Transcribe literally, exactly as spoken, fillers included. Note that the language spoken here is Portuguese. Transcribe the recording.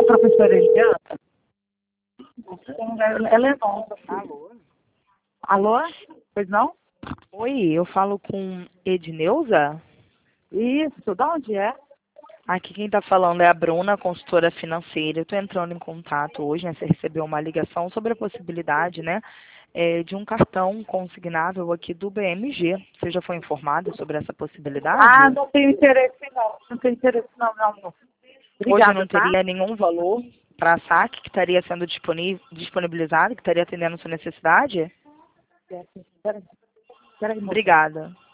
professora Eliana? Ela é nova. Alô? Alô? Pois não? Oi, eu falo com Edneuza? Isso, de onde é? Aqui quem está falando é a Bruna, consultora financeira. Eu estou entrando em contato hoje, né? Você recebeu uma ligação sobre a possibilidade, né? é, de um cartão consignável aqui do B M G. Você já foi informada sobre essa possibilidade? Ah, não tenho interesse não. Não tenho interesse não, meu amor. Hoje Obrigada, não tá? teria nenhum valor para saque que estaria sendo disponi- disponibilizado, que estaria atendendo a sua necessidade? Peraí, peraí, moça. Obrigada.